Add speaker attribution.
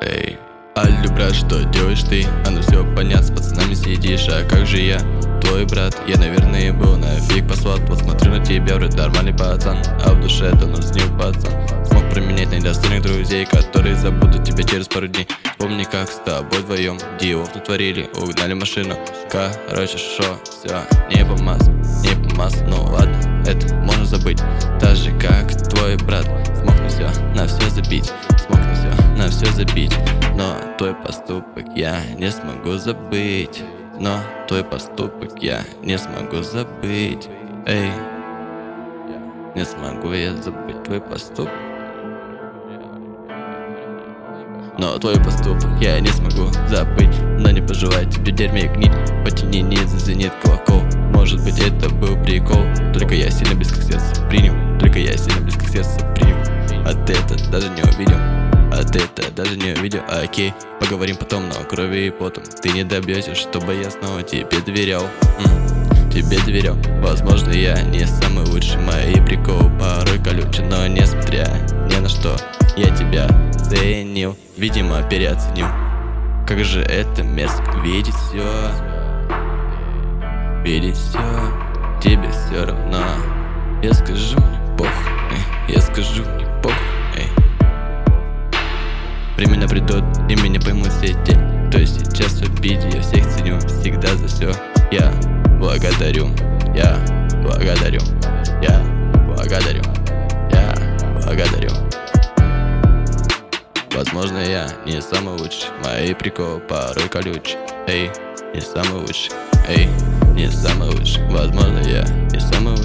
Speaker 1: Эй, алло, брат, что делаешь ты? А ну все понятно, с пацанами сидишь, а как же я? Твой брат, я, наверное, был нафиг послал. Вот смотрю на тебя, вроде нормальный пацан, а в душе это нужнил пацан. Смог променять на недостойных друзей, которые забудут тебя через пару дней. Помни, как с тобой вдвоем дивов натворили, угнали машину. Короче, шо, все, не по массу, ну ладно, это можно забыть. Так же, как твой брат, смог на все забить. Смог на все забить. Но твой поступок я не смогу забыть. Но твой поступок я не смогу забыть. Эй, не смогу я забыть твой поступок. Но твой поступок я не смогу забыть. Но не пожелай тебе в дерьме гнить. Потяни низ, зазвенит колокол. Может быть, это был прикол. Только я сильно близко к сердцу принял. Только я сильно близко к сердцу принял. А ты это даже не увидел. А ты это даже не увидел. Окей, поговорим потом, но крови и потом ты не добьешься, чтобы я снова тебе доверял. Тебе доверял. Возможно, я не самый лучший, мои приколы порой колючи, но несмотря ни на что, я тебя ценил, видимо, переоценил. Как же это мерзко видеть все, тебе все равно. Я скажу мне похуй, я скажу мне похуй. Времена придут и меня поймут все те, кто сейчас в обиде. Я всех ценю всегда за все. Я благодарю, я благодарю, я благодарю, я благодарю. Возможно, я не самый лучший, мои приколы порой колючие. Эй, не самый лучший, эй, не самый лучший. Возможно, я не самый лучший.